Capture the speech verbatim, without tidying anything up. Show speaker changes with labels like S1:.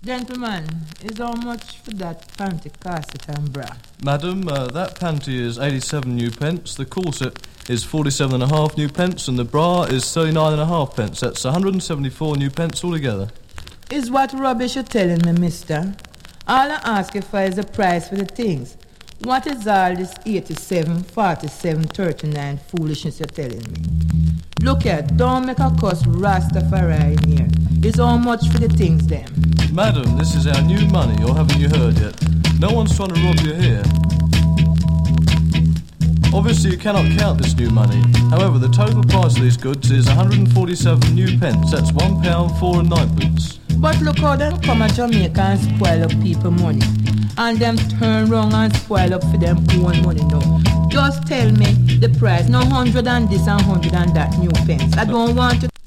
S1: Gentlemen, is how much for that panty corset and bra?
S2: Madam, uh, that panty is eighty-seven new pence, the corset is forty-seven and a half new pence, and the bra is thirty-nine and a half pence. That's one hundred seventy-four new pence altogether.
S1: Is what rubbish you're telling me, mister? All I ask you for is the price for the things. What is all this eighty-seven, forty-seven, thirty-nine foolishness you're telling me? Look here, don't make a cuss Rastafari in here. It's how much for the things, them?
S2: Madam, this is our new money, or haven't you heard yet? No one's trying to rob you here. Obviously you cannot count this new money. However, the total price of these goods is one hundred forty-seven new pence. That's one pound four and ninepence.
S1: But look how them come at Jamaica and spoil up people money. And them turn round and spoil up for them own money now. Just tell me the price. No hundred and this and hundred and that new pence. I don't want to...